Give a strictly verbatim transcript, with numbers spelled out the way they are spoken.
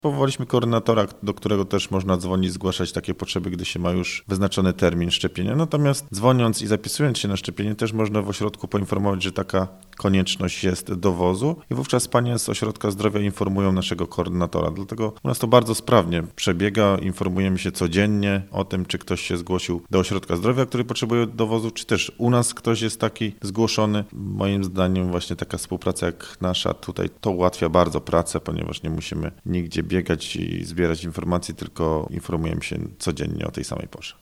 Powołaliśmy koordynatora, do którego też można dzwonić, zgłaszać takie potrzeby, gdy się ma już wyznaczony termin szczepienia. Natomiast dzwoniąc i zapisując się na szczepienie, też można w ośrodku poinformować, że taka konieczność jest dowozu i wówczas panie z ośrodka zdrowia informują naszego koordynatora. Dlatego u nas to bardzo sprawnie przebiega. Informujemy się codziennie o tym, czy ktoś się zgłosił do ośrodka zdrowia, który potrzebuje dowozu, czy też u nas ktoś jest taki zgłoszony. Moim zdaniem właśnie taka współpraca jak nasza tutaj to ułatwia bardzo pracę, ponieważ nie musimy nigdzie biegać i zbierać informacji, tylko informujemy się codziennie o tej samej porze.